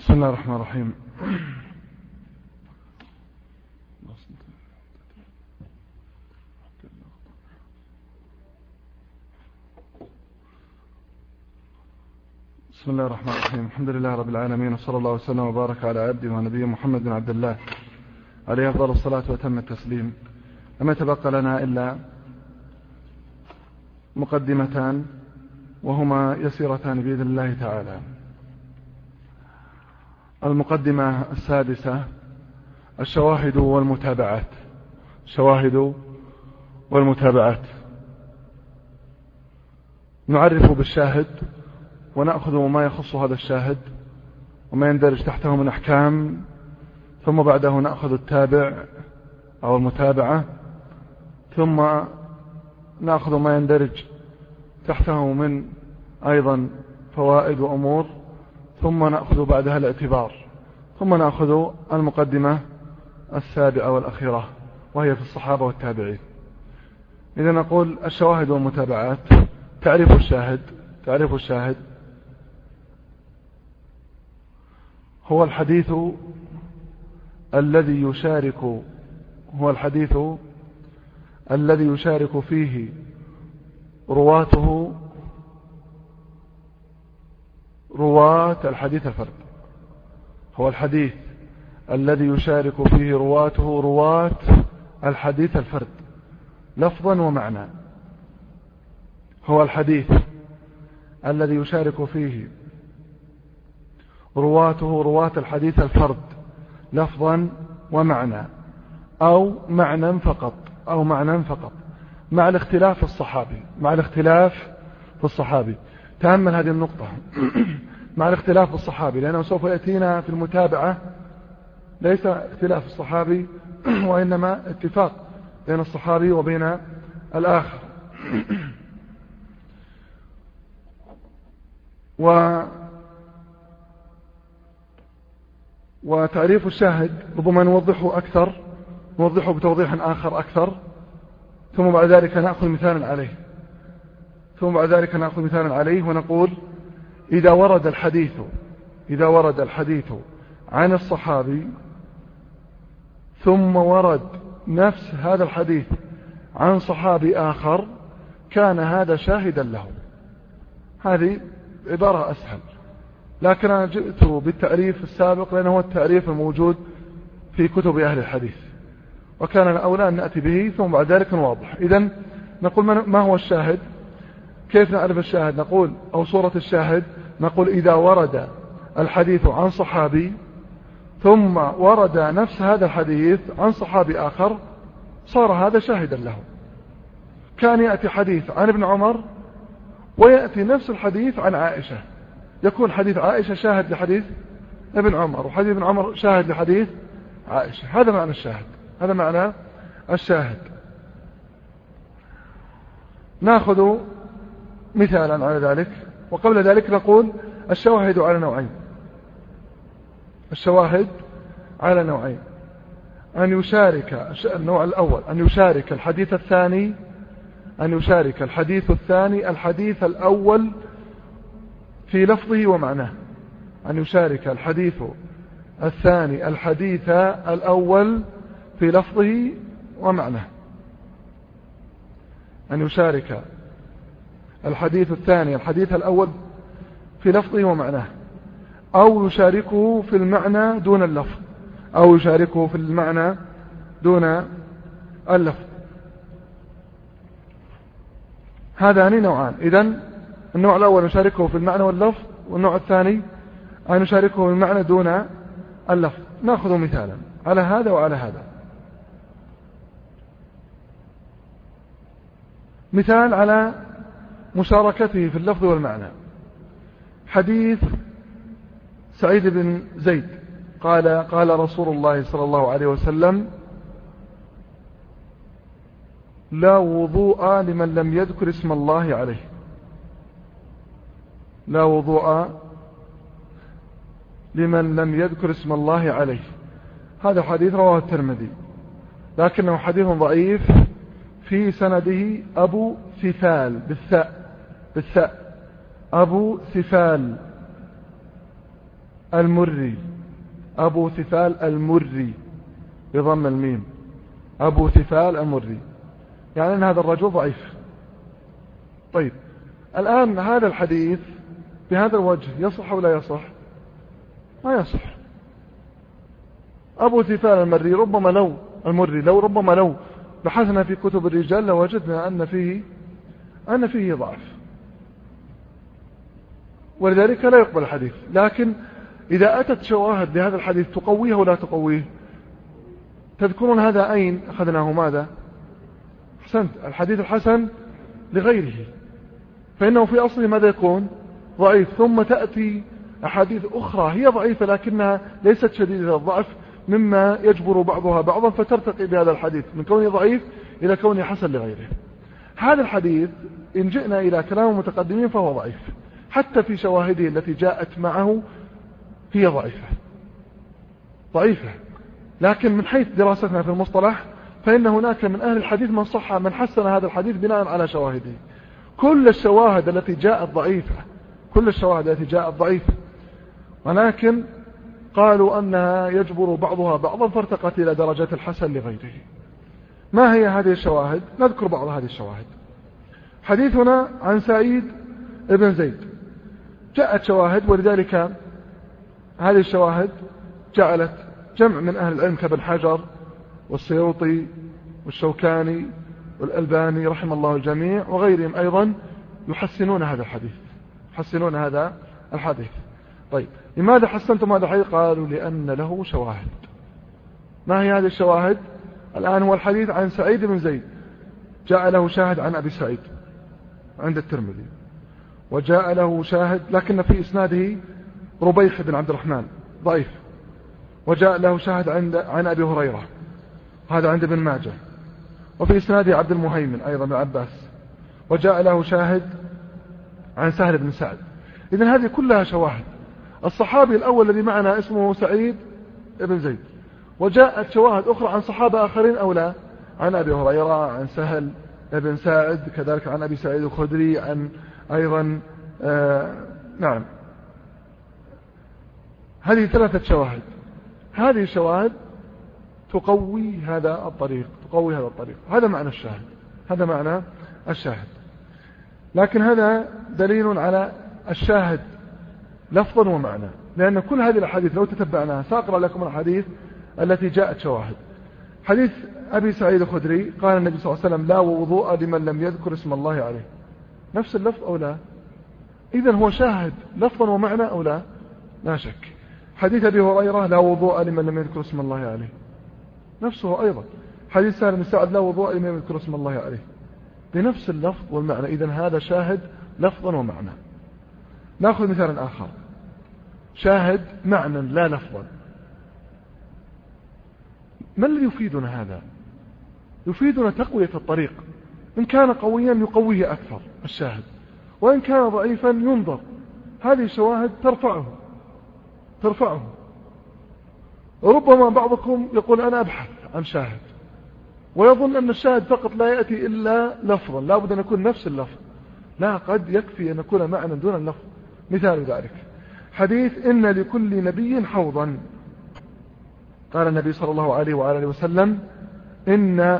بسم الله الرحمن الرحيم. بسم الله الرحمن الرحيم. الحمد لله رب العالمين، وصلى الله وسلم وبارك على عبده ونبيه محمد بن عبد الله عليه أفضل الصلاة وتم التسليم. لم يتبقى لنا إلا مقدمتان وهما يسيرتان بإذن الله تعالى. المقدمة السادسة: الشواهد والمتابعات. الشواهد والمتابعات. نعرف بالشاهد ونأخذ ما يخص هذا الشاهد وما يندرج تحته من أحكام، ثم بعده نأخذ التابع أو المتابعة، ثم نأخذ ما يندرج تحته من أيضا فوائد وأمور، ثم نأخذ بعدها الاعتبار، ثم نأخذ المقدمة السابعة والأخيرة وهي في الصحابة والتابعين. إذا نقول الشواهد والمتابعات. تعريف الشاهد: تعريف الشاهد هو الحديث الذي يشارك فيه رواته رواة الحديث الفرد. هو الحديث الذي يشارك فيه رواته رواة الحديث الفرد لفظا ومعنى. هو الحديث الذي يشارك فيه رواته رواة الحديث الفرد لفظا ومعنى، أو معنى فقط، أو معنى فقط، مع الاختلاف في الصحابي. تأمل هذه النقطة مع الاختلاف في الصحابي، لأنه سوف يأتينا في المتابعة ليس اختلاف الصحابي وإنما اتفاق بين الصحابي وبين الآخر. وتعريف الشاهد ربما نوضحه أكثر، نوضحه بتوضيح آخر أكثر، ثم بعد ذلك نأخذ مثالا عليه ونقول: إذا ورد الحديث عن الصحابي ثم ورد نفس هذا الحديث عن صحابي آخر كان هذا شاهدا له. هذه عبارة أسهل، لكن أنا جئت بالتعريف السابق لأنه هو التعريف الموجود في كتب أهل الحديث، وكان الأولى أن نأتي به ثم بعد ذلك نوضح. إذن نقول ما هو الشاهد؟ كيف نعرف الشاهد؟ نقول أو صورة الشاهد نقول: إذا ورد الحديث عن صحابي ثم ورد نفس هذا الحديث عن صحابي آخر صار هذا شاهدا له. كان يأتي حديث عن ابن عمر ويأتي نفس الحديث عن عائشة، يكون حديث عائشة شاهد لحديث ابن عمر، وحديث ابن عمر شاهد لحديث عائشة. هذا معنى الشاهد، هذا معنى الشاهد. نأخذ مثالا على ذلك، وقبل ذلك نقول: الشواهد على نوعين. الشواهد على نوعين: أن يشارك النوع الأول أن يشارك الحديث الثاني الحديث الأول في لفظه ومعناه. أن يشارك الحديث الثاني الحديث الأول في لفظه ومعناه. أن يشارك الحديث الثاني الحديث الأول في لفظه ومعناه، أو يشاركه في المعنى دون اللفظ، أو يشاركه في المعنى دون اللفظ. هذان نوعان. إذن النوع الأول يشاركه في المعنى واللفظ، والنوع الثاني أن يشاركه في المعنى دون اللفظ. نأخذ مثالا على هذا وعلى هذا. مثال على مشاركته في اللفظ والمعنى: حديث سعيد بن زيد قال رسول الله صلى الله عليه وسلم: لا وضوء لمن لم يذكر اسم الله عليه. لا وضوء لمن لم يذكر اسم الله عليه. هذا حديث رواه الترمذي، لكنه حديث ضعيف، في سنده أبو ثفال بالثاء أبو ثفال، المري، أبو ثفال المري بضم الميم، أبو ثفال المري، يعني أن هذا الرجل ضعيف. طيب الآن هذا الحديث بهذا الوجه يصح أو لا يصح؟ ما يصح. أبو ثفال المري ربما لو بحثنا في كتب الرجال لوجدنا أن فيه ضعف، ولذلك لا يقبل الحديث. لكن إذا أتت شواهد لهذا الحديث تقويه ولا تقويه، تذكرون هذا أين أخذناه؟ ماذا؟ حسنت، الحديث الحسن لغيره، فإنه في أصله ماذا يكون؟ ضعيف. ثم تأتي أحاديث أخرى هي ضعيفة لكنها ليست شديدة الضعف، مما يجبر بعضها بعضا فترتقي بهذا الحديث من كونه ضعيف إلى كونه حسن لغيره. هذا الحديث إن جئنا إلى كلام المتقدمين فهو ضعيف، حتى في شواهده التي جاءت معه هي ضعيفة. لكن من حيث دراستنا في المصطلح فإن هناك من أهل الحديث من حسن هذا الحديث بناء على شواهده. كل الشواهد التي جاءت ضعيفة، ولكن قالوا أنها يجبر بعضها بعضا فارتقت إلى درجة الحسن لغيره. ما هي هذه الشواهد؟ نذكر بعض هذه الشواهد. حديثنا عن سعيد بن زيد جاءت شواهد، ولذلك هذه الشواهد جعلت جمع من أهل العلم كابن حجر والسيوطي والشوكاني والألباني رحم الله الجميع وغيرهم أيضا يحسنون هذا الحديث. طيب لماذا حسنتم هذا الحديث؟ قالوا لأن له شواهد. ما هي هذه الشواهد؟ الآن هو الحديث عن سعيد بن زيد، جاء له شاهد عن أبي سعيد عند الترمذي، وجاء له شاهد لكن في إسناده ربيح بن عبد الرحمن ضعيف، وجاء له شاهد عن أبي هريرة هذا عند ابن ماجه، وفي إسناده عبد المهيمن أيضا بن عباس، وجاء له شاهد عن سهل بن سعد. إذن هذه كلها شواهد. الصحابي الأول الذي معنا اسمه سعيد بن زيد، وجاءت شواهد أخرى عن صحابة آخرين أو لا، عن أبي هريرة، عن سهل بن سعد، كذلك عن أبي سعيد الخدري، عن أيضا نعم. هذه 3 شواهد. هذه الشواهد تقوي هذا الطريق. هذا معنى الشاهد. لكن هذا دليل على الشاهد لفظا ومعنى، لأن كل هذه الأحاديث لو تتبعناها سأقرأ لكم الحديث التي جاءت شواهد. حديث أبي سعيد الخدري قال النبي صلى الله عليه وسلم: لا وضوء لمن لم يذكر اسم الله عليه. نفس اللفظ أو لا؟ إذن هو شاهد لفظا ومعنى أو لا؟ لا شك. حديث أبي هريرة: لا وضوء لمن لم يذكر اسم الله عليه، نفسه أيضا. حديث سهل بن سعد: لا وضوء لمن يذكر اسم الله عليه، بنفس اللفظ والمعنى. إذن هذا شاهد لفظا ومعنى. نأخذ مثالا آخر، شاهد معنى لا لفظا. ما الذي يفيدنا هذا؟ يفيدنا تقوية الطريق. إن كان قويا يقويه أكثر الشاهد، وإن كان ضعيفا ينظر. هذه الشواهد ترفعه. ربما بعضكم يقول: أنا أبحث عن شاهد، ويظن أن الشاهد فقط لا يأتي إلا لفظا، لا بد أن يكون نفس اللفظ. لا، قد يكفي أن يكون معنى دون اللفظ. مثال ذلك حديث: إن لكل نبي حوضا. قال النبي صلى الله عليه وآله وسلم: إن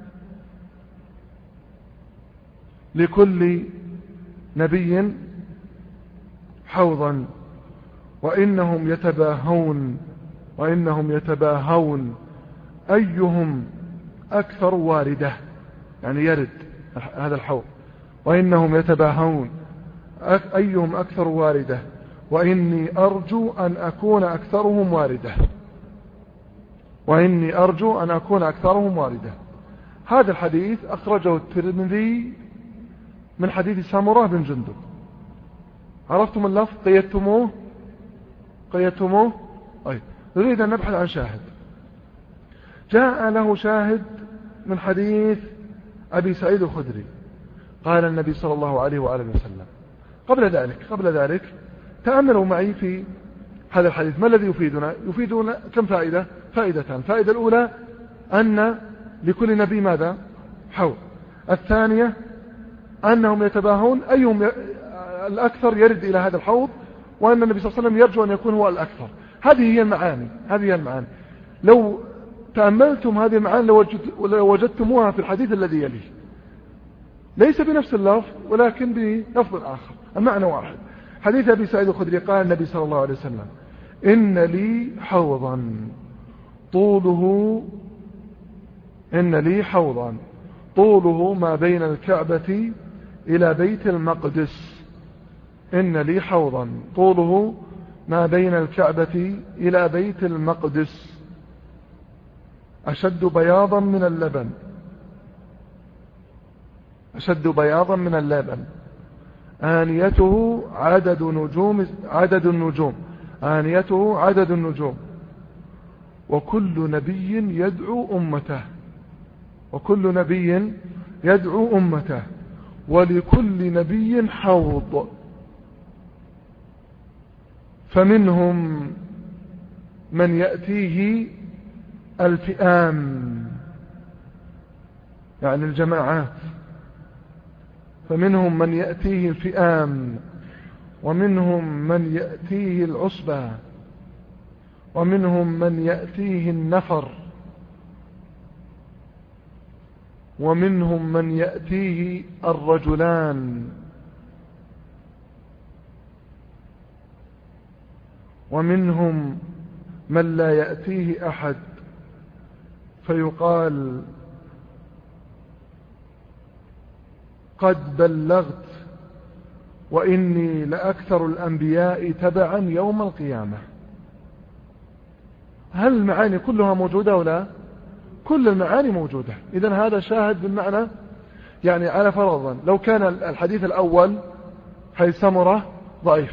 لكل نبي حوضا وإنهم يتباهون أيهم أكثر واردة، يعني يرد هذا الحوض. وإنهم يتباهون أيهم أكثر واردة، وإني أرجو أن أكون أكثرهم واردة. هذا الحديث أخرجه الترمذي من حديث سامورة بن جندب. عرفتم اللفظ؟ قيدتموه. نريد أن نبحث عن شاهد. جاء له شاهد من حديث أبي سعيد الخدري. قال النبي صلى الله عليه وآله وسلم. قبل ذلك تأملوا معي في هذا الحديث. ما الذي يفيدنا كم فائدة؟ فائدتان. الفائدة الأولى أن لكل نبي ماذا؟ حوض. الثانية أنهم يتباهون أيهم الأكثر يرد إلى هذا الحوض، وأن النبي صلى الله عليه وسلم يرجو أن يكون هو الأكثر. هذه هي المعاني. لو تأملتم هذه المعاني لوجدتموها في الحديث الذي يليه، ليس بنفس اللفظ ولكن بلفظ آخر، المعنى واحد. حديث أبي سعيد الخدري قال النبي صلى الله عليه وسلم: إن لي حوضا طوله ما بين الكعبة إلى بيت المقدس. إن لي حوضا طوله ما بين الكعبة إلى بيت المقدس أشد بياضا من اللبن آنيته عدد النجوم وكل نبي يدعو أمته ولكل نبي حوض، فمنهم من يأتيه الفئام يعني الجماعات، فمنهم من يأتيه الفئام، ومنهم من يأتيه العصبة، ومنهم من يأتيه النفر، ومنهم من يأتيه الرجلان، ومنهم من لا يأتيه أحد، فيقال: قد بلغت وإني لأكثر الأنبياء تبعا يوم القيامة. هل المعاني كلها موجودة ولا؟ كل المعاني موجودة. إذن هذا شاهد بالمعنى، يعني على فرضا لو كان الحديث الأول حديث سمرة ضعيف،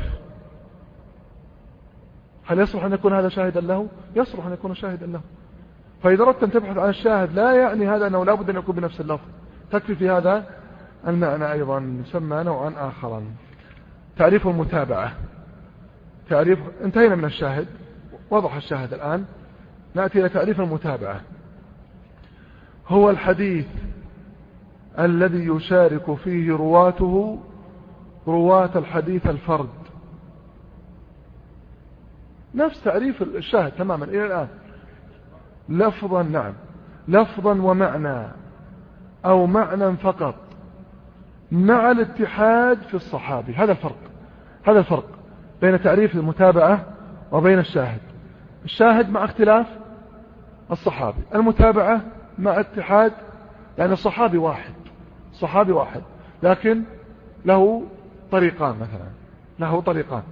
هل يصلح أن يكون هذا شاهدا له؟ يصلح أن يكون شاهدا له. فإذا أردت أن تبحث عن الشاهد لا يعني هذا أنه لا بد أن يكون بنفس اللفظ، تكفي في هذا المعنى أيضا يسمى نوعا آخرا. تعريف المتابعة. انتهينا من الشاهد، وضح الشاهد. الآن نأتي إلى تعريف المتابعة. هو الحديث الذي يشارك فيه رواته رواة الحديث الفرد. نفس تعريف الشاهد تماما إلى الآن. لفظا، نعم، لفظا ومعنى أو معنى فقط، مع الاتحاد في الصحابي. هذا الفرق بين تعريف المتابعة وبين الشاهد. الشاهد مع اختلاف الصحابي، المتابعة مع اتحاد، يعني الصحابي واحد لكن له طريقان مثلا،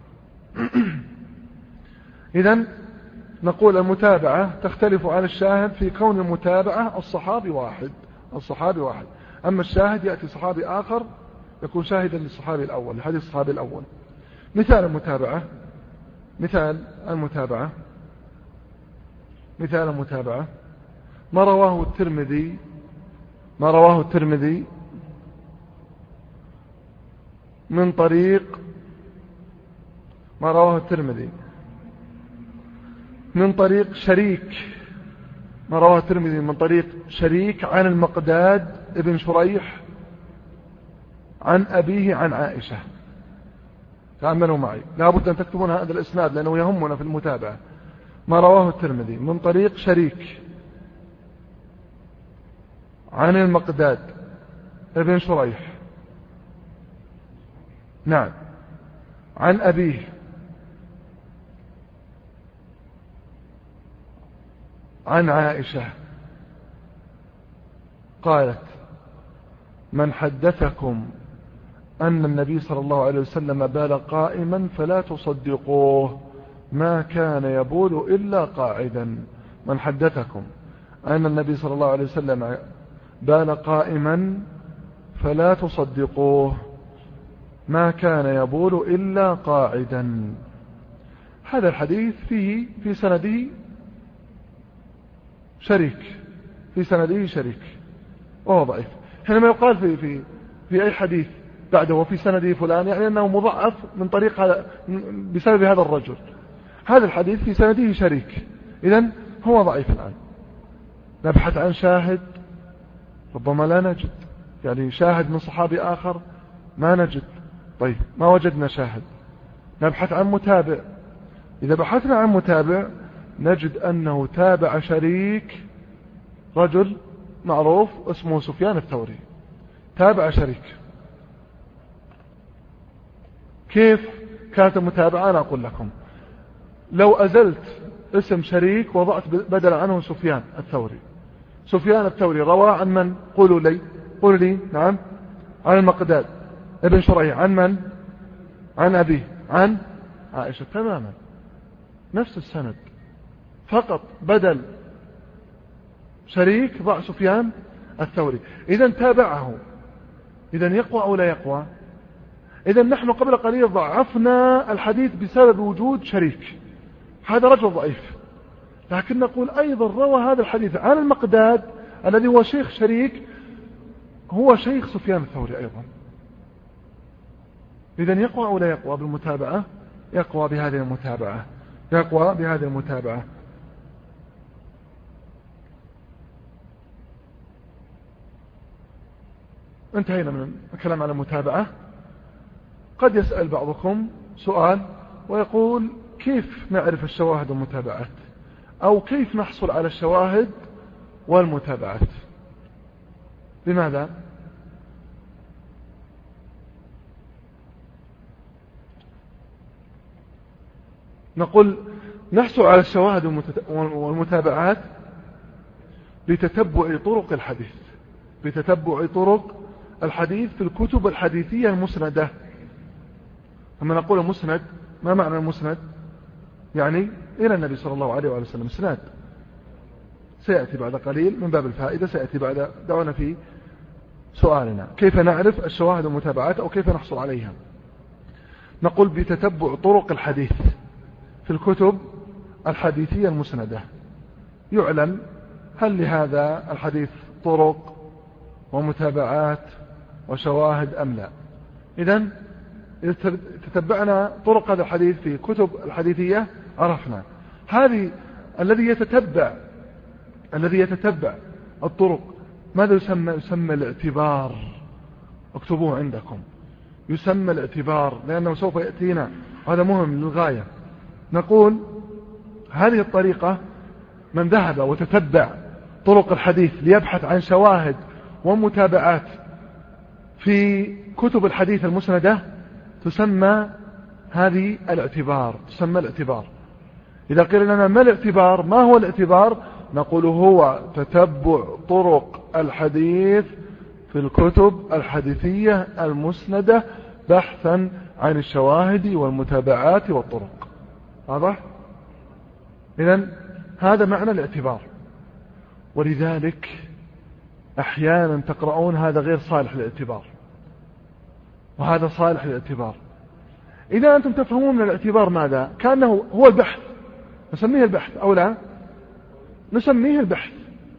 إذن نقول المتابعة تختلف عن الشاهد في كون المتابعة الصحابي واحد، أما الشاهد يأتي صحابي آخر يكون شاهدا للصحابي الأول، لحديث الصحابي الأول. مثال المتابعة ما رواه الترمذي من طريق شريك عن المقداد ابن شريح عن أبيه عن عائشة. تأملوا معي، لا بد أن تكتبون هذا الإسناد لأنه يهمنا في المتابعة. ما رواه الترمذي من طريق شريك عن المقداد ابن شريح، نعم، عن أبيه عن عائشة قالت: من حدثكم أن النبي صلى الله عليه وسلم بال قائما فلا تصدقوه، ما كان يبول إلا قاعدا. من حدثكم أن النبي صلى الله عليه وسلم بال قائما فلا تصدقوه، ما كان يبول إلا قاعدا. هذا الحديث فيه في سنده شريك وهو ضعيف. حينما يقال في أي حديث بعده وفي سنده فلان، يعني أنه مضعف من طريق هذا بسبب هذا الرجل. هذا الحديث في سنده شريك، إذن هو ضعيف. الآن نبحث عن شاهد، ربما لا نجد، يعني شاهد من صحابي آخر ما نجد. طيب، ما وجدنا شاهد، نبحث عن متابع. إذا بحثنا عن متابع نجد أنه تابع شريك، رجل معروف اسمه سفيان الثوري، تابع شريك. كيف كانت المتابعة؟ أنا أقول لكم، لو أزلت اسم شريك وضعت بدل عنه سفيان الثوري. سفيان الثوري روى عن من؟ قولوا لي. نعم، عن المقداد ابن شريح. عن من؟ عن أبيه، عن عائشة. تماما نفس السند، فقط بدل شريك ضع سفيان الثوري. إذن تابعه. إذن يقوى أو لا يقوى؟ إذن نحن قبل قليل ضعفنا الحديث بسبب وجود شريك، هذا رجل ضعيف، لكن نقول أيضا روى هذا الحديث عن المقداد الذي هو شيخ شريك، هو شيخ سفيان الثوري أيضا. إذن يقوى أو لا يقوى بالمتابعة؟ يقوى بهذه المتابعة، يقوى بهذه المتابعة. انتهينا من الكلام على المتابعة. قد يسأل بعضكم سؤال ويقول كيف نعرف الشواهد والمتابعات، أو كيف نحصل على الشواهد والمتابعات؟ لماذا؟ نقول نحصل على الشواهد والمتابعات بتتبع طرق الحديث، بتتبع طرق الحديث في الكتب الحديثية المسندة. لما نقول المسند، ما معنى المسند؟ يعني إلى النبي صلى الله عليه وسلم، اسناد. سيأتي بعد قليل من باب الفائدة، سيأتي بعد. دعونا في سؤالنا كيف نعرف الشواهد والمتابعات أو كيف نحصل عليها. نقول بتتبع طرق الحديث في الكتب الحديثية المسندة، يعلم هل لهذا الحديث طرق ومتابعات وشواهد أم لا. إذن إذا تتبعنا طرق هذا الحديث في كتب الحديثية عرفنا هذه. الذي يتتبع الطرق ماذا يسمى؟ يسمى الاعتبار. اكتبوه عندكم، يسمى الاعتبار، لأنه سوف يأتينا، هذا مهم للغاية. نقول هذه الطريقة، من ذهب وتتبع طرق الحديث ليبحث عن شواهد ومتابعات في كتب الحديث المسندة تسمى هذه الاعتبار، تسمى الاعتبار. إذا قيل لنا ما الاعتبار، ما هو الاعتبار؟ نقول هو تتبع طرق الحديث في الكتب الحديثية المسندة بحثا عن الشواهد والمتابعات والطرق. واضح؟ إذن هذا معنى الاعتبار. ولذلك أحيانا تقرؤون هذا غير صالح للاعتبار وهذا صالح للاعتبار. إذا أنتم تفهمون من الاعتبار ماذا؟ كأنه هو البحث، نسميه البحث أو لا؟ نسميه البحث.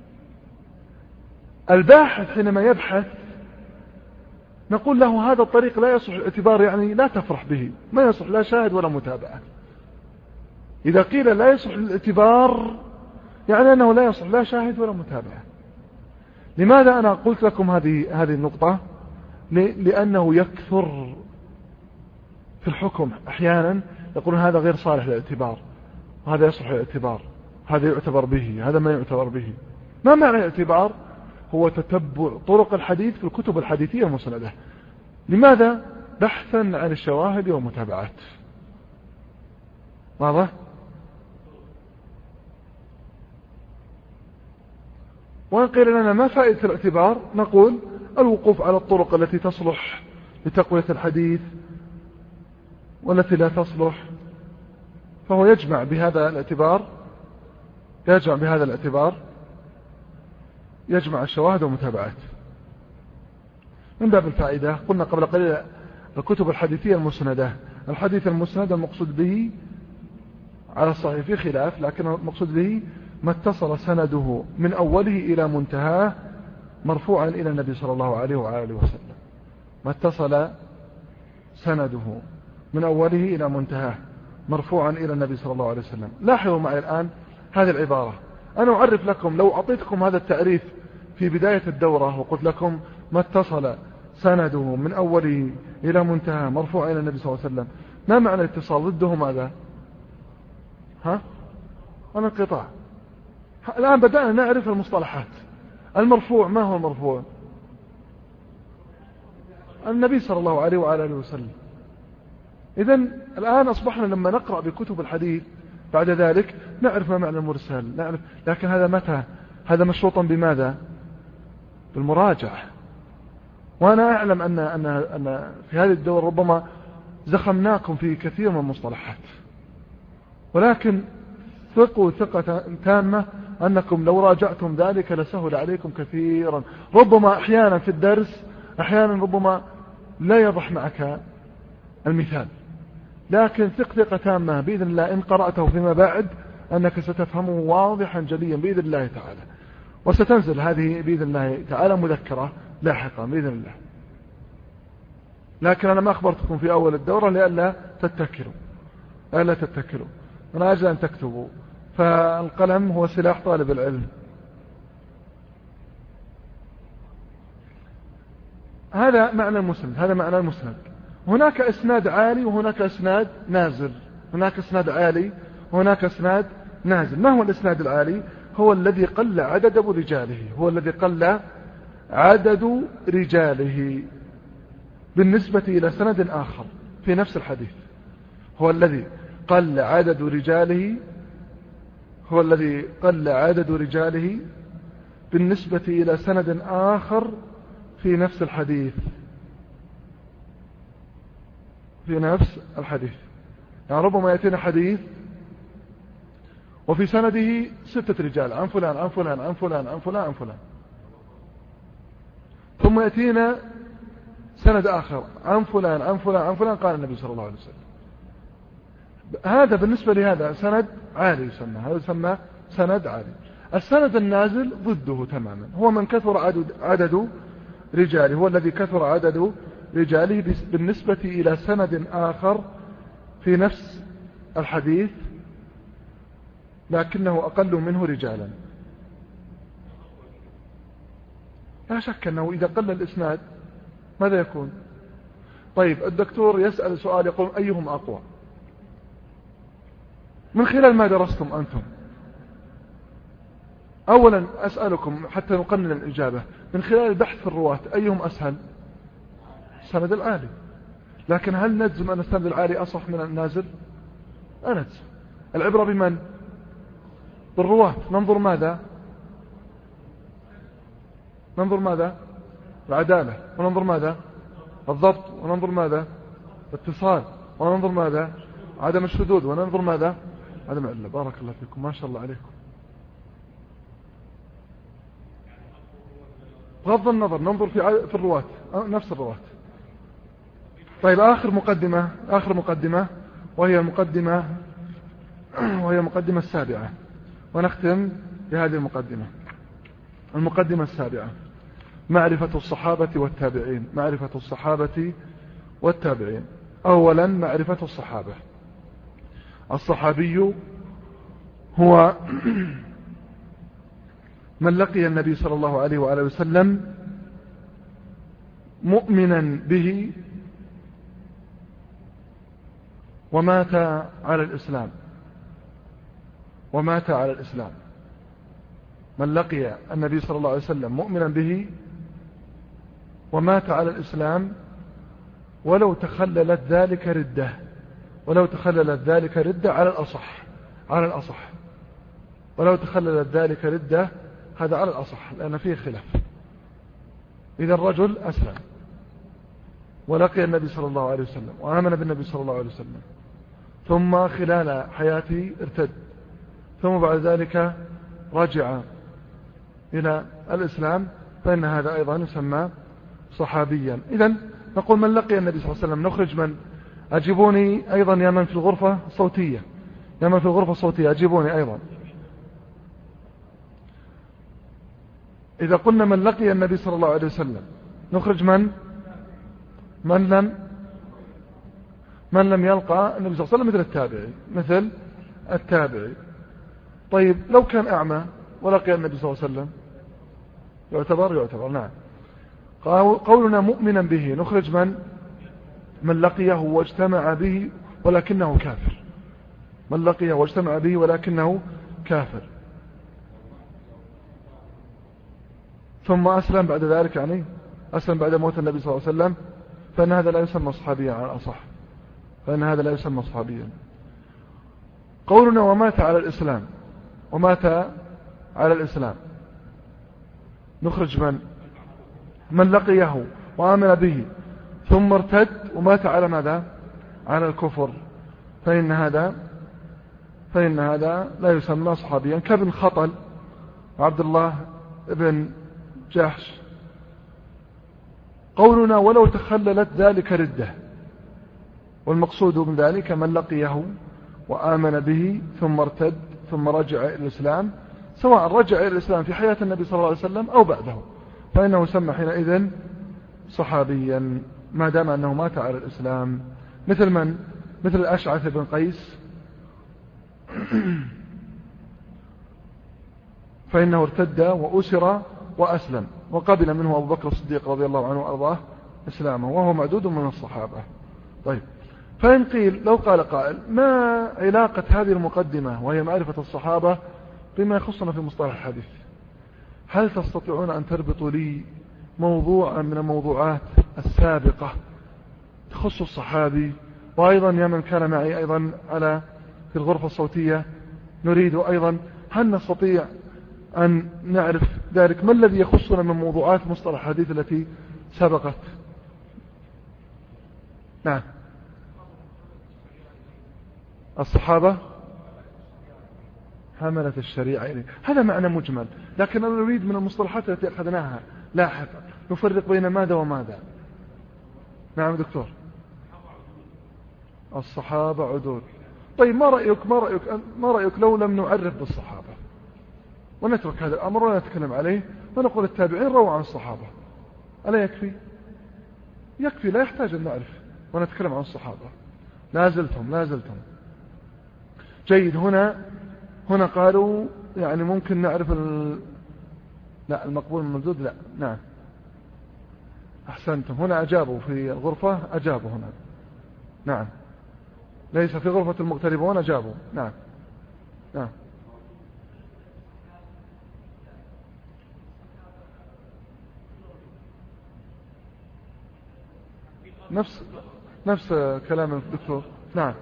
الباحث حينما يبحث نقول له هذا الطريق لا يصح الاعتبار، يعني لا تفرح به، ما يصح لا شاهد ولا متابعة. إذا قيل لا يصح الاعتبار يعني أنه لا يصح لا شاهد ولا متابعة. لماذا أنا قلت لكم هذه النقطة؟ لأنه يكثر في الحكم أحيانا يقولون هذا غير صالح للاعتبار، هذا يصح الاعتبار، هذا يعتبر به، هذا ما يعتبر به. ما معنى الاعتبار؟ هو تتبع طرق الحديث في الكتب الحديثية المسندة. لماذا؟ بحثا عن الشواهد والمتابعات. واضح؟ وإن قيل لنا ما فائدة الاعتبار؟ نقول الوقوف على الطرق التي تصلح لتقوية الحديث والتي لا تصلح، فهو يجمع بهذا الاعتبار، يجمع الشواهد والمتابعات. من باب الفائدة قلنا قبل قليل الكتب الحديثية المسندة. الحديث المسند المقصود به على الصحيح في خلاف، لكن المقصود به ما اتصل سنده من أوله إلى منتهاه مرفوعا إلى النبي صلى الله عليه وآله وسلم. ما اتصل سنده من أوله إلى منتهاه مرفوعا إلى النبي صلى الله عليه وسلم. لاحظوا معي الآن هذه العبارة. أنا أعرف لكم، لو أعطيتكم هذا التعريف في بداية الدورة وقلت لكم ما اتصل سنده من أوله إلى منتهاه مرفوعا إلى النبي صلى الله عليه وسلم، ما معنى الاتصال؟ ضده ماذا؟ الانقطاع. الآن بدأنا نعرف المصطلحات. المرفوع، ما هو المرفوع؟ النبي صلى الله عليه وعلى آله وسلم. إذن الآن أصبحنا لما نقرأ بكتب الحديث بعد ذلك نعرف ما معنى المرسل، نعرف. لكن هذا متى؟ هذا مشروطا بماذا؟ بالمراجعة. وأنا أعلم أن في هذه الدور ربما زخمناكم في كثير من المصطلحات، ولكن ثقوا ثقة تامة أنكم لو راجعتم ذلك لسهل عليكم كثيرا. ربما أحيانا في الدرس، أحيانا ربما لا يضح معك المثال، لكن ثقة تامة بإذن الله إن قرأته فيما بعد أنك ستفهمه واضحا جليا بإذن الله تعالى. وستنزل هذه بإذن الله تعالى مذكرة لاحقا بإذن الله. لكن أنا ما أخبرتكم في أول الدورة لألا تتكلوا من أجل أن تكتبوا، فالقلم هو سلاح طالب العلم. هذا معنى المسند، هذا معنى المسند. هناك اسناد عالي وهناك اسناد نازل، هناك اسناد عالي وهناك اسناد نازل. ما هو الاسناد العالي؟ هو الذي قل عدد رجاله بالنسبة إلى سند آخر في نفس الحديث. هو الذي قل عدد رجاله بالنسبة إلى سند آخر في نفس الحديث. يعني ربما يأتينا حديث وفي سنده 6 رجال عن فلان عن فلان عن فلان عن فلان عن فلان، ثم يأتينا سند آخر عن فلان عن فلان عن فلان قال النبي صلى الله عليه وسلم. هذا بالنسبة لهذا سند عالي يسمى، هذا يسمى سند عالي. السند النازل ضده تماما، هو من كثر عدد رجاله، هو الذي كثر عدد رجاله بالنسبة إلى سند آخر في نفس الحديث لكنه أقل منه رجالا. لا شك أنه إذا قل الإسناد ماذا يكون؟ طيب الدكتور يسأل سؤال يقول أيهم أقوى؟ من خلال ما درستم أنتم؟ أولا أسألكم حتى نقنن الإجابة، من خلال البحث في الرواة أيهم أسهل؟ السند العالي. لكن هل نجزم أن السند العالي أصح من النازل؟ لا نجزم. العبرة بمن؟ بالرواة. ننظر ماذا؟ العدالة. وننظر ماذا؟ الضبط. وننظر ماذا؟ الاتصال. وننظر ماذا؟ عدم الشذوذ. وننظر ماذا؟ عدم العلة. بارك الله فيكم، ما شاء الله عليكم. بغض النظر ننظر في الرواة، نفس الرواة. طيب آخر مقدمة وهي المقدمة السابعة، ونختم بهذه المقدمة السابعة: معرفة الصحابة والتابعين. أولا معرفة الصحابة. الصحابي هو من لقي النبي صلى الله عليه وآله وسلم مؤمنا به ومات على الإسلام. من لقي النبي صلى الله عليه وسلم مؤمنا به ومات على الإسلام ولو تخللت ذلك ردة على الأصح. ولو تخللت ذلك ردة، هذا على الأصح لأن فيه خلاف. إذا الرجل أسلم ولقي النبي صلى الله عليه وسلم وآمن بالنبي صلى الله عليه وسلم، ثم خلال حياته ارتد، ثم بعد ذلك رجع إلى الإسلام، فإن هذا أيضا يسمى صحابيا. إذن نقول من لقي النبي صلى الله عليه وسلم. نخرج من؟ أجيبوني أيضا يا من في الغرفة الصوتية، أجيبوني أيضا. إذا قلنا من لقي النبي صلى الله عليه وسلم نخرج من لم يلقى النبي صلى الله عليه وسلم مثل التابعي. طيب لو كان أعمى ولقي النبي صلى الله عليه وسلم يعتبر نعم. قولنا مؤمنا به نخرج من لقيه واجتمع به ولكنه كافر، من لقيه واجتمع به ولكنه كافر ثم أسلم بعد ذلك، يعني أسلم بعد موت النبي صلى الله عليه وسلم، فإن هذا لا يسمى صحابيا على الأصح، فإن هذا لا يسمى صحابيا. قولنا ومات على الإسلام، ومات على الإسلام، نخرج من لقيه وآمن به ثم ارتد ومات على ماذا؟ على الكفر، فإن هذا لا يسمى صحابيا، كابن خطل وعبد الله بن جحش. قولنا ولو تخللت ذلك ردة، والمقصود من ذلك من لقيه وآمن به ثم ارتد ثم رجع إلى الإسلام، سواء رجع إلى الإسلام في حياة النبي صلى الله عليه وسلم أو بعده، فإنه يسمى حينئذ صحابيا ما دام أنه مات على الإسلام. مثل الأشعث بن قيس فإنه ارتد وأسر وأسلم، وقبل منه أبو بكر الصديق رضي الله عنه وأرضاه إسلامه، وهو معدود من الصحابة. طيب، فإن قيل لو قال قائل ما علاقة هذه المقدمة وهي معرفة الصحابة بما يخصنا في مصطلح الحديث؟ هل تستطيعون أن تربطوا لي موضوعا من الموضوعات السابقة تخص الصحابي؟ وأيضا يا من كان معي أيضا في الغرفة الصوتية نريد أيضا، هل نستطيع أن نعرف ذلك؟ ما الذي يخصنا من موضوعات مصطلح الحديث التي سبقت؟ نعم، الصحابة حملة الشريعة إليه، هذا معنى مجمل، لكن أنا نريد من المصطلحات التي أخذناها لاحقا نفرق بين ماذا وماذا. نعم دكتور، الصحابة عدول. طيب ما رأيك لو لم نعرف بالصحابة ونترك هذا الأمر ولا نتكلم عليه ونقول التابعين رووا عن الصحابة، ألا يكفي لا يحتاج أن نعرف ونتكلم عن الصحابة؟ لا زلتم جيد. هنا قالوا يعني ممكن نعرف لا المقبول المردود، لا. نعم أحسنتم، هنا أجابوا في الغرفة، أجابوا هنا. نعم، ليس في غرفة المغتربون، أجابوا. نعم نفس كلام الدكتور. نعم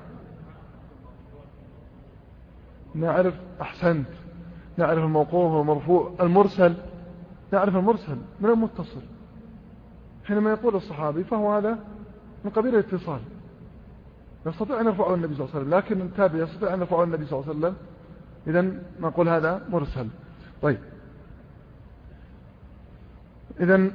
نعرف، أحسنت، نعرف الموقوف والمرفوع، المرسل، نعرف المرسل من المتصل. حينما يقول الصحابي فهو هذا من قبيل الاتصال، يستطيع أن يرفعه النبي صلى الله عليه وسلم، لكن التابع يستطيع أن يرفعه النبي صلى الله عليه وسلم، إذن نقول هذا مرسل. طيب، إذن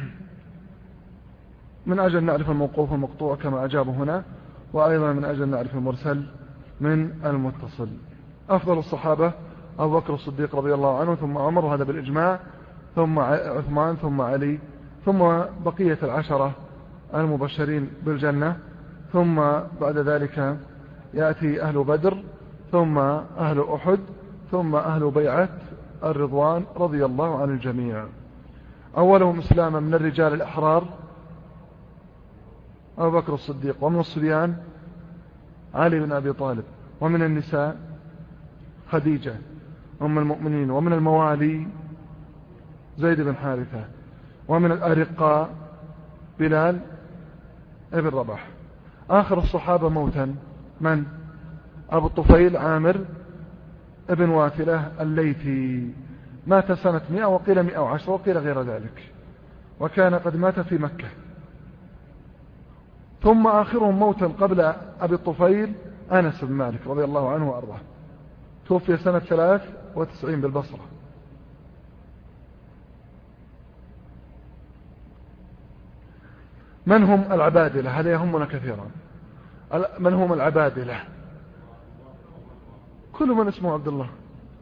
من أجل نعرف الموقوف والمقطوع كما أجابوا هنا، وأيضا من أجل نعرف المرسل من المتصل. أفضل الصحابة أبو بكر الصديق رضي الله عنه، ثم عمر، وهذا بالإجماع، ثم عثمان، ثم علي، ثم بقية العشرة المبشرين بالجنة، ثم بعد ذلك يأتي أهل بدر، ثم أهل أحد، ثم أهل بيعة الرضوان رضي الله عن الجميع. أولهم إسلاما من الرجال الأحرار أبو بكر الصديق، ومن الصبيان علي بن أبي طالب، ومن النساء خديجة أم المؤمنين، ومن الموالي زيد بن حارثة، ومن الأرقاء بلال ابن رباح. آخر الصحابة موتا من؟ أبو الطفيل عامر ابن واثلة الليثي، مات سنة 100 وقيل 110 وقيل غير ذلك، وكان قد مات في مكة. ثم آخرهم موتا قبل أبي الطفيل أنس بن مالك رضي الله عنه وأرضاه، توفي سنة 93 بالبصرة. من هم العبادلة؟ هذا يهمنا كثيرا. من هم العبادلة؟ كل من اسمه عبد الله.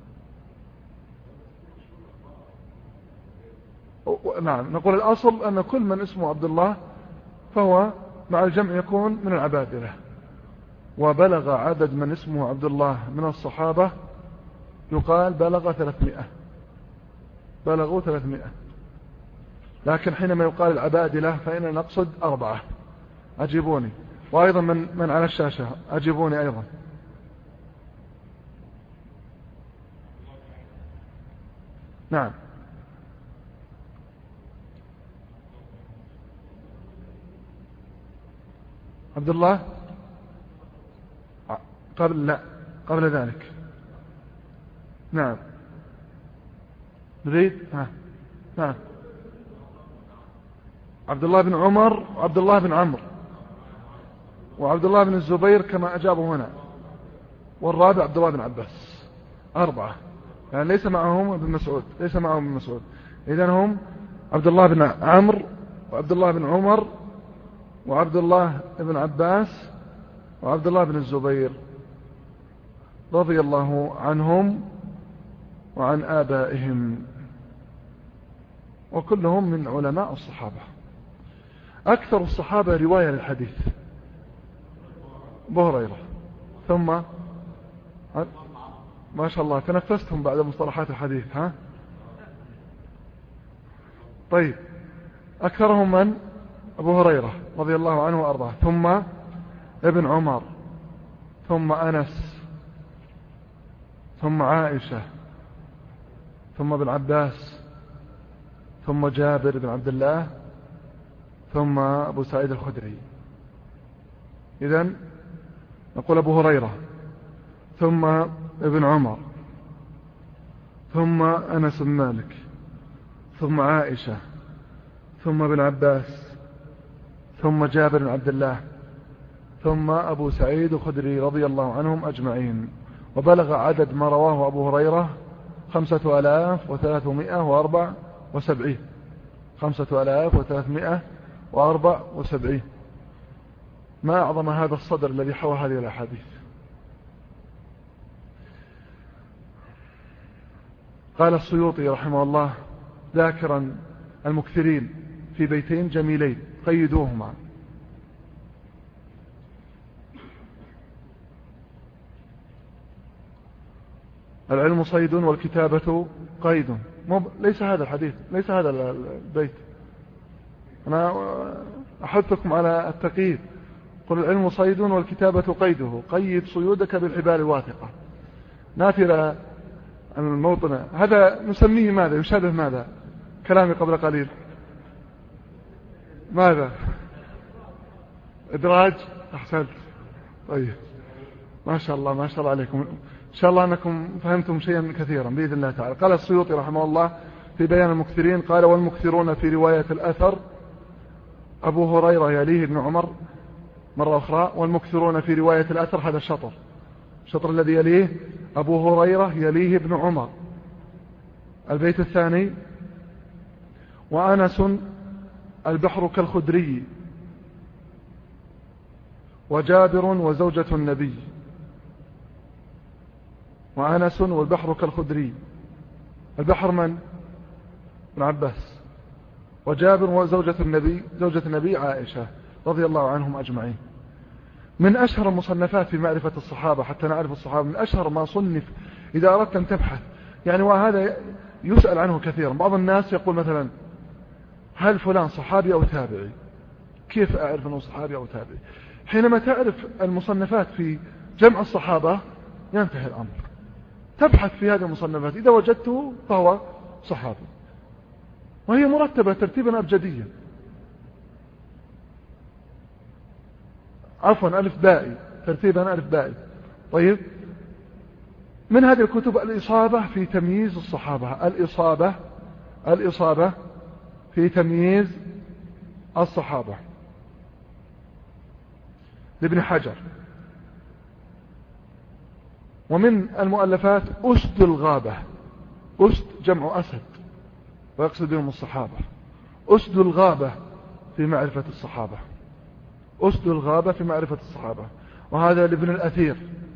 نعم، نقول الأصل أن كل من اسمه عبد الله فهو مع الجمع يكون من العبادلة. وبلغ عدد من اسمه عبد الله من الصحابة يقال بلغوا 300. لكن حينما يقال العبادلة فإننا نقصد 4. أجيبوني، وأيضا من على الشاشة أجيبوني أيضا. نعم. عبد الله قبل ذلك. نعم نريد. نعم عبد الله بن عمر وعبد الله بن عمرو وعبد الله بن الزبير كما أجابوا هنا، والرابع عبد الله بن عباس. 4 يعني ليس معهم ابن مسعود. إذن هم عبد الله بن عمرو وعبد الله بن عمر وعبد الله بن عباس وعبد الله بن الزبير رضي الله عنهم وعن آبائهم، وكلهم من علماء الصحابة. أكثر الصحابة رواية للحديث أبو هريرة، ثم ما شاء الله تنفستهم بعد مصطلحات الحديث. طيب أكثرهم من؟ أبو هريرة رضي الله عنه وأرضاه، ثم ابن عمر، ثم أنس، ثم عائشة، ثم ابن عباس، ثم جابر بن عبد الله، ثم أبو سعيد الخدري. إذن نقول أبو هريرة، ثم ابن عمر، ثم أنس بن مالك، ثم عائشة، ثم ابن عباس، ثم جابر بن عبد الله، ثم أبو سعيد الخدري رضي الله عنهم أجمعين. وبلغ عدد ما رواه أبو هريرة 5374. 5374. ما أعظم هذا الصدر الذي حوى هذه الأحاديث. قال السيوطي رحمه الله ذاكرا المكثرين في بيتين جميلين قيدوهما: العلم صيد والكتابة قيد. ليس هذا الحديث، ليس هذا البيت. أنا أحثكم على التقييد. قل العلم صيد والكتابة قيده، قيد صيودك بالحبال الواثقة. نافرة الموطنة، هذا نسميه ماذا؟ يشابه ماذا؟ كلامي قبل قليل ماذا؟ إدراج. أحسنت. طيب ما شاء الله ما شاء الله عليكم، إن شاء الله أنكم فهمتم شيئا كثيرا بإذن الله تعالى. قال السيوطي رحمه الله في بيان المكثرين، قال: والمكثرون في رواية الأثر أبو هريرة يليه ابن عمر مرة أخرى، والمكثرون في رواية الأثر هذا الشطر الذي يليه أبو هريرة يليه ابن عمر. البيت الثاني: وأنس البحر كالخدري، وجابر وزوجة النبي. وأنس والبحر كالخدري، البحر من؟ ابن عباس. وجابر وزوجة النبي، زوجة النبي عائشة رضي الله عنهم أجمعين. من أشهر المصنفات في معرفة الصحابة، حتى نعرف الصحابة، من أشهر ما صنف إذا أردت أن تبحث يعني، وهذا يسأل عنه كثيرا. بعض الناس يقول مثلا: هل فلان صحابي أو تابعي؟ كيف أعرف أنه صحابي أو تابعي؟ حينما تعرف المصنفات في جمع الصحابة ينتهي الأمر. تبحث في هذه المصنفات، إذا وجدته فهو صحابي، وهي مرتبة ترتيبا أبجديا، عفوا ألف بائي، ترتيبا ألف بائي. طيب، من هذه الكتب الإصابة في تمييز الصحابة، الإصابة في تمييز الصحابة لابن حجر. ومن المؤلفات أسد الغابة، أسد جمع أسد ويقصد بهم الصحابة. أسد الغابة في معرفة الصحابة، أسد الغابة في معرفة الصحابة، وهذا لابن الأثير.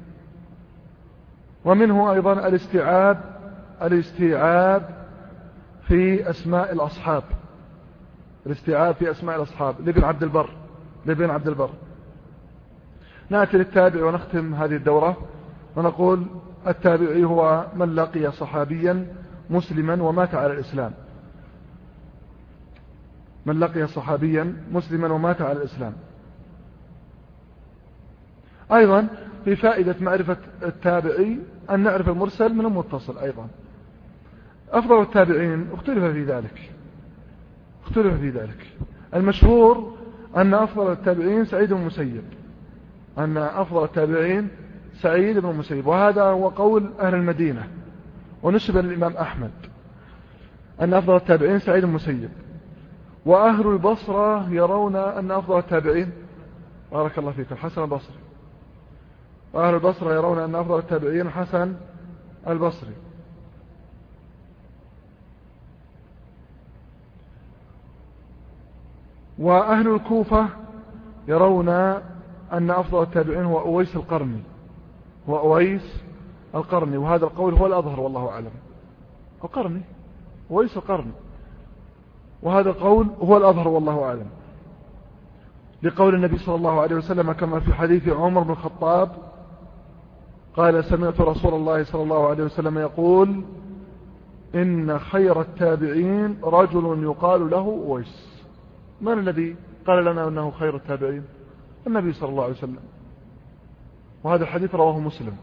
ومنه أيضا الاستيعاب في أسماء الأصحاب، الاستيعاب في أسماء الأصحاب لابن عبد البر. نأتي للتابع ونختم هذه الدورة ونقول: التابعي هو من لقي صحابيا مسلما ومات على الإسلام. من لقي صحابيا مسلما ومات على الإسلام. أيضا في فائدة معرفة التابعي أن نعرف المرسل من المتصل. أيضا أفضل التابعين اختلف في ذلك. المشهور أن أفضل التابعين سعيد بن المسيب، وهذا هو قول أهل المدينة، ونسب للإمام أحمد أن أفضل التابعين سعيد بن المسيب. وأهل البصرة يرون أن أفضل التابعين، بارك الله فيك، الحسن البصري. وأهل البصرة يرون أن أفضل التابعين حسن البصري. وأهل الكوفة يرون أن أفضل التابعين هو أويس القرني، وهذا القول هو الأظهر والله أعلم. أويس القرني، وهذا القول هو الأظهر والله أعلم، لقول النبي صلى الله عليه وسلم كما في حديث عمر بن الخطاب قال: سمعت رسول الله صلى الله عليه وسلم يقول: إن خير التابعين رجل يقال له أويس. من الذي قال لنا أنه خير التابعين؟ النبي صلى الله عليه وسلم. وهذا الحديث رواه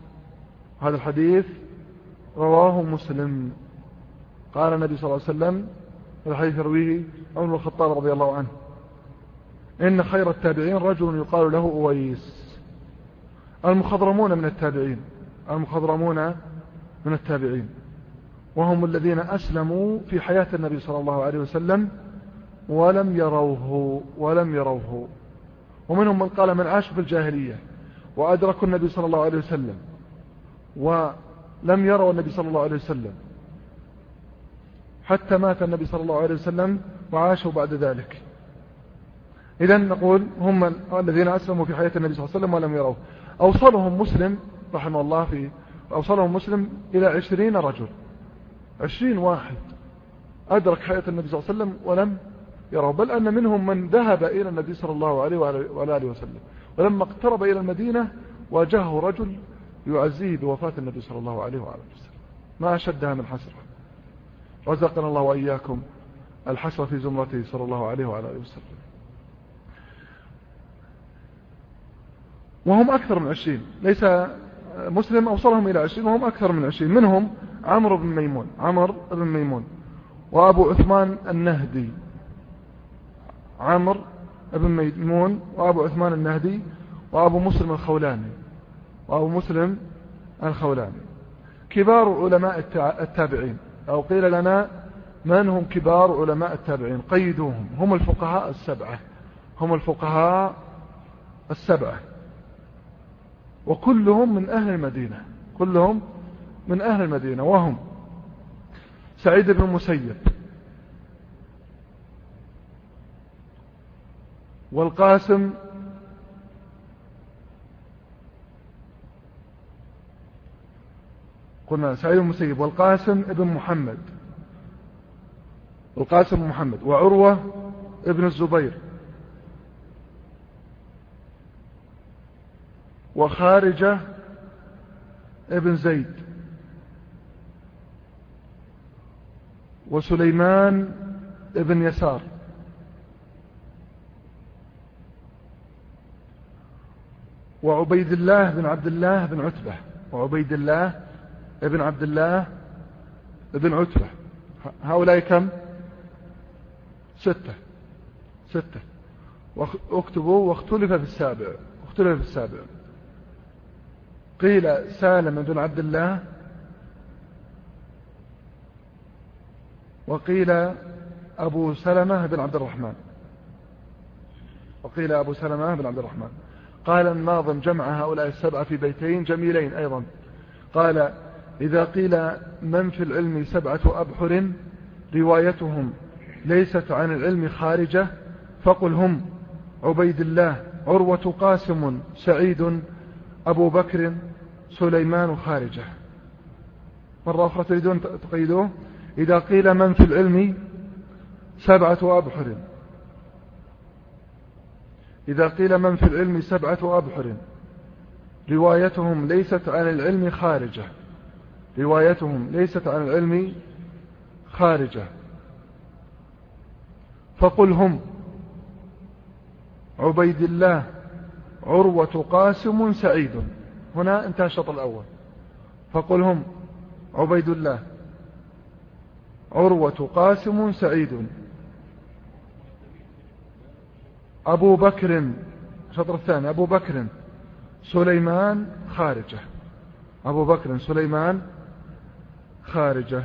مسلم. قال النبي صلى الله عليه وسلم، الحديث يرويه عمر بن الخطاب رضي الله عنه: إن خير التابعين رجل يقال له أويس. المخضرمون من التابعين وهم الذين أسلموا في حياة النبي صلى الله عليه وسلم ولم يروه. ومنهم من قال: من عاش في الجاهلية وأدركوا النبي صلى الله عليه وسلم ولم يروا النبي صلى الله عليه وسلم حتى مات النبي صلى الله عليه وسلم وعاشوا بعد ذلك. إذن نقول هم الذين أسلموا في حياة النبي صلى الله عليه وسلم ولم يروه. أوصلهم مسلم رحمه الله إلى 20 رجل، 20 واحد أدرك حياة النبي صلى الله عليه وسلم ولم يروه، بل أن منهم من ذهب إلى النبي صلى الله عليه وآله وسلم، ولما اقترب إلى المدينة واجهه رجل يعزيه بوفاة النبي صلى الله عليه وآله وسلم. ما أشدها من حسرة. رزقنا الله وإياكم الحسرة في زمرته صلى الله عليه وآله وسلم. وهم أكثر من 20، ليس مسلم أوصلهم إلى 20 وهم أكثر من 20. منهم عمرو بن ميمون وأبو عثمان النهدي. عمرو بن ميمون وأبو عثمان النهدي وأبو مسلم الخولاني كبار علماء التابعين. أو قيل لنا من هم كبار علماء التابعين؟ قيدوهم. هم الفقهاء السبعة، وكلهم من أهل المدينة، وهم سعيد بن المسيب، والقاسم قلنا سعيد بن المسيب، والقاسم بن محمد، وعروة ابن الزبير، وخارجة ابن زيد، وسليمان ابن يسار، وعبيد الله بن عبد الله بن عتبة، هؤلاء كم؟ 6. واكتبوا. واختلف في السابع. قيل سالم بن عبد الله، وقيل أبو سلمة بن عبد الرحمن. قال الناظم: جمع هؤلاء السبعة في بيتين جميلين أيضا. قال: إذا قيل من في العلم 7 أبحر روايتهم ليست عن العلم خارجة، فقل هم عبيد الله، عروة، قاسم، سعيد، أبو بكر، سليمان، خارجة. مرة أخرى تريدون تقيدوه؟ إذا قيل من في العلم 7 أبحر روايتهم ليست عن العلم خارجة، فقل هم عبيد الله، عروة قاسم سعيد. هنا انتهى الشطر الأول. فقل هم عبيد الله عروة قاسم سعيد. أبو بكر الشطر الثاني أبو بكر سليمان خارجة. أبو بكر سليمان خارجة.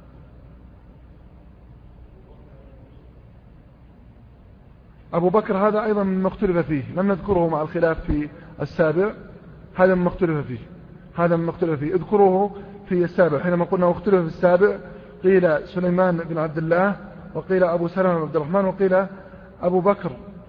أبو بكر هذا أيضا من مختلف فيه، لم نذكره مع الخلاف في السابع. هذا من مختلف فيه، هذا من مختلف فيه، اذكروه في السابع. حينما قلنا مختلف في السابع قيل سليمان بن عبد الله، وقيل أبو سلمة بن عبد الرحمن، وقيل أبو بكر،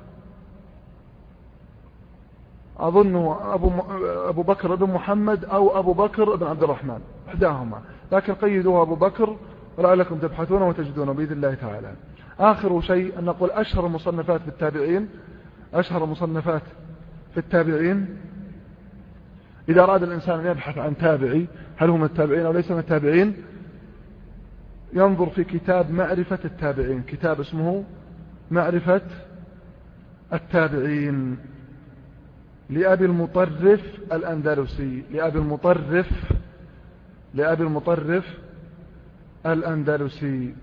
أظن أبو بكر بن محمد أو أبو بكر بن عبد الرحمن، إحداهما، لكن قيدوه أبو بكر ولعلكم تبحثون وتجدون بإذن الله تعالى. آخر شيء أن نقول أشهر المصنفات في التابعين، أشهر المصنفات في التابعين إذا أراد الإنسان أن يبحث عن تابعي هل هم التابعين أو ليس من التابعين، ينظر في كتاب معرفة التابعين، كتاب اسمه معرفة التابعين لأبي المطرف الأندلسي، لأبي المطرف الأندلسي.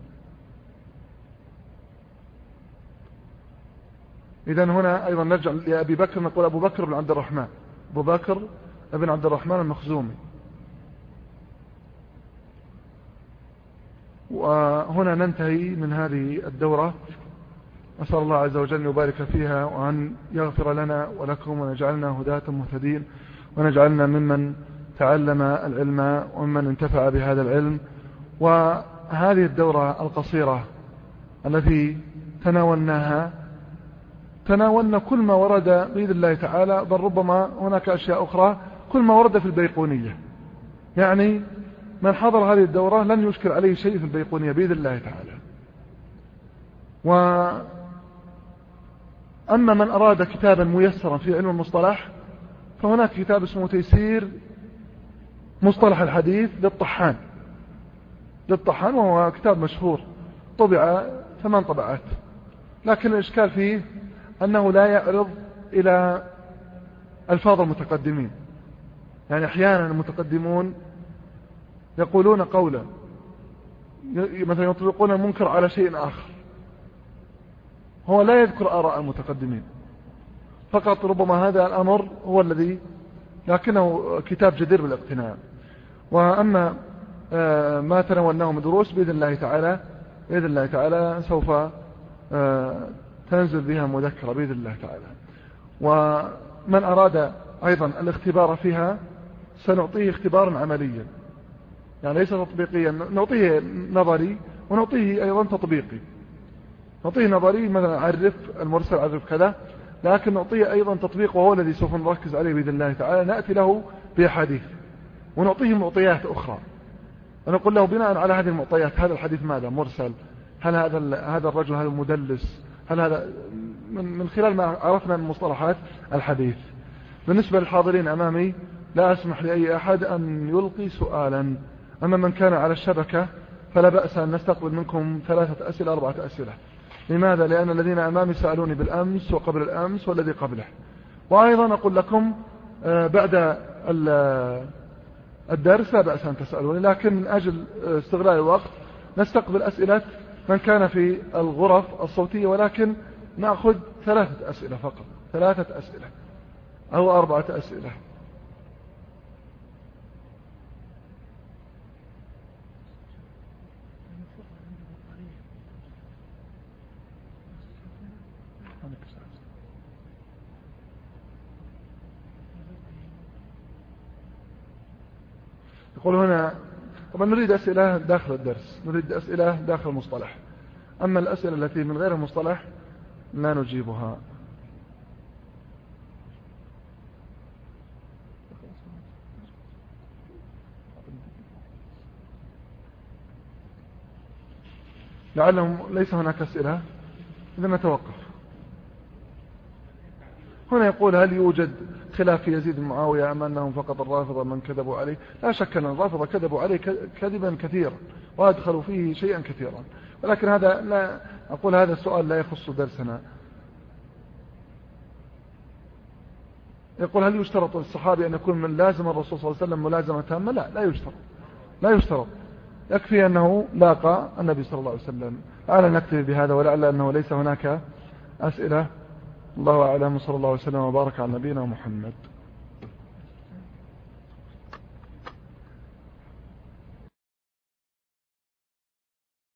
إذن هنا أيضا نرجع لأبي بكر، نقول أبو بكر بن عبد الرحمن، أبو بكر بن عبد الرحمن المخزومي. وهنا ننتهي من هذه الدورة. أسأل الله عز وجل يبارك فيها وأن يغفر لنا ولكم ونجعلنا هداة مهتدين، ونجعلنا ممن تعلم العلم وممن انتفع بهذا العلم. وهذه الدورة القصيرة التي تناولنا كل ما ورد بإذن الله تعالى، بل ربما هناك أشياء أخرى، كل ما ورد في البيقونية. يعني من حضر هذه الدورة لن يشكل عليه شيء في البيقونية بإذن الله تعالى. أما من أراد كتابا ميسرا في علم المصطلح فهناك كتاب اسمه تيسير مصطلح الحديث للطحان، وهو كتاب مشهور، طبع 8 طبعات، لكن الإشكال فيه أنه لا يعرض إلى ألفاظ المتقدمين. يعني أحيانا المتقدمون يقولون قولا، مثلا يطلقون المنكر على شيء آخر، هو لا يذكر آراء المتقدمين فقط، ربما هذا الأمر هو الذي، لكنه كتاب جدير بالاقتناء. وأما ما تناولناه من دروس بإذن الله تعالى سوف تنزل بها مذكرة بإذن الله تعالى. ومن أراد أيضا الاختبار فيها سنعطيه اختبارا عمليا، يعني ليس تطبيقيا، نعطيه نظري ونعطيه أيضا تطبيقي. نعطيه نظري مثلا عرف المرسل عرف كذا، لكن نعطيه أيضا تطبيق، وهو الذي سوف نركز عليه بإذن الله تعالى. نأتي له بأحاديث ونعطيه معطيات أخرى، ونقول له بناء على هذه المعطيات هذا الحديث ماذا مرسل، هل هذا الرجل هذا مدلس، هل هذا من خلال ما عرفنا من مصطلحات الحديث. بالنسبة للحاضرين أمامي لا أسمح لأي أحد أن يلقي سؤالا، أما من كان على الشبكة فلا بأس أن نستقبل منكم 3 أسئلة 4 أسئلة. لماذا؟ لأن الذين أمامي سألوني بالأمس وقبل الأمس والذي قبله. وأيضا أقول لكم بعد الدرس لا بأس أن تسألوني، لكن من أجل استغلال الوقت نستقبل أسئلة من كان في الغرف الصوتية، ولكن نأخذ 3 أسئلة فقط، 3 أسئلة أو 4 أسئلة. يقول هنا طبعا نريد أسئلة داخل الدرس، نريد أسئلة داخل المصطلح، أما الأسئلة التي من غير المصطلح لا نجيبها. لعلهم ليس هناك أسئلة إذا نتوقف. هنا يقول هل يوجد خلاف في يزيد بن معاوية أم أنهم فقط الرافضة من كذبوا عليه؟ لا شك أن الرافضة كذبوا عليه كذبا كثيرا وأدخلوا فيه شيئا كثيرا، ولكن هذا لا أقول هذا السؤال لا يخص درسنا. يقول هل يشترط للصحابي أن يكون من لازم الرسول صلى الله عليه وسلم ملازمة تامة؟ لا يشترط، لا يشترط، يكفي أنه لاقى النبي صلى الله عليه وسلم. ألا نكتفي بهذا، ولعل أنه ليس هناك أسئلة. الله أعلم، صلى الله عليه وسلم وبارك على نبينا محمد.